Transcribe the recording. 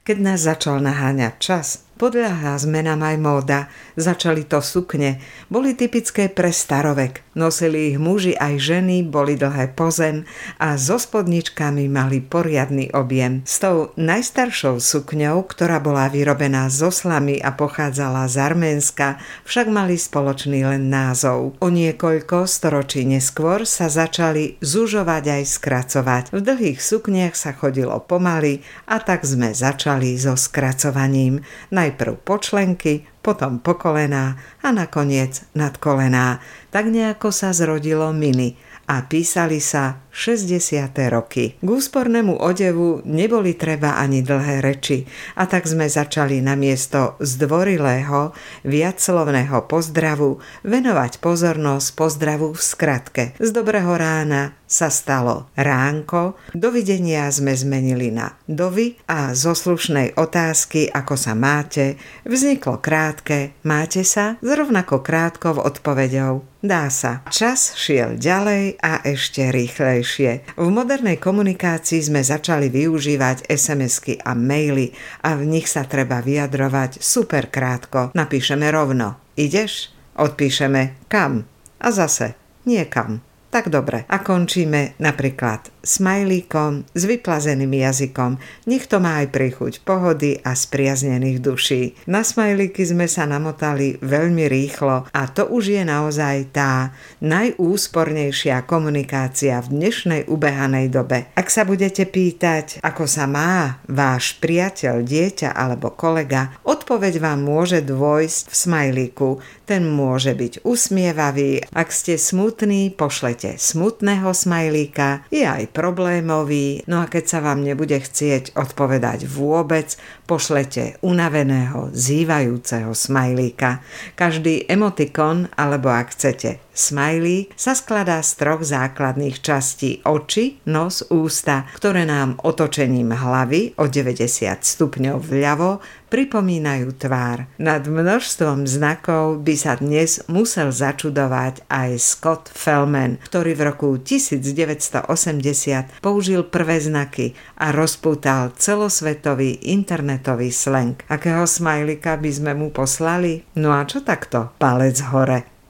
Keď nás začal naháňať čas, podľahla zmenám aj móda. Začali to sukne. Boli typické pre starovek. Nosili ich muži aj ženy, boli dlhé po zem a so spodničkami mali poriadny objem. S tou najstaršou sukňou, ktorá bola vyrobená zo slamy a pochádzala z Arménska, však mali spoločný len názov. O niekoľko storočí neskôr sa začali zužovať aj skracovať. V dlhých sukniach sa chodilo pomaly a tak sme začali so skracovaním. Najprv po členky, potom po kolená a nakoniec nad kolená. Tak nejako sa zrodilo mini a písali sa 60. roky. K úspornému odevu neboli treba ani dlhé reči a tak sme začali namiesto zdvorilého viacslovného pozdravu venovať pozornosť pozdravu v skratke. Z dobrého rána sa stalo ránko, dovidenia sme zmenili na dovi a zo slušnej otázky, ako sa máte, vzniklo krátke máte sa s rovnako krátkou odpoveďou dá sa. Čas šiel ďalej a ešte rýchlejšie. V modernej komunikácii sme začali využívať SMS-ky a maily a v nich sa treba vyjadrovať super krátko. Napíšeme rovno ideš, odpíšeme kam a zase niekam. Tak dobre. A končíme napríklad smajlíkom s vyplazeným jazykom. Nech to má aj príchuť pohody a spriaznených duší. Na smajlíky sme sa namotali veľmi rýchlo a to už je naozaj tá najúspornejšia komunikácia v dnešnej ubehanej dobe. Ak sa budete pýtať, ako sa má váš priateľ, dieťa alebo kolega, odpoveď vám môže dôjsť v smajlíku. Ten môže byť usmievavý. Ak ste smutní, pošlete smutného smajlíka, je aj problémový, no a keď sa vám nebude chcieť odpovedať vôbec, pošlete unaveného, zývajúceho smajlíka. Každý emotikon, alebo ak chcete smajlík, sa skladá z 3 základných častí: oči, nos, ústa, ktoré nám otočením hlavy o 90 stupňov vľavo pripomínajú tvár. Nad množstvom znakov by sa dnes musel začudovať aj Scott Fellman, ktorý v roku 1980 použil prvé znaky a rozpútal celosvetový internetový slang. Akého smajlika by sme mu poslali? No a čo takto? Palec hore.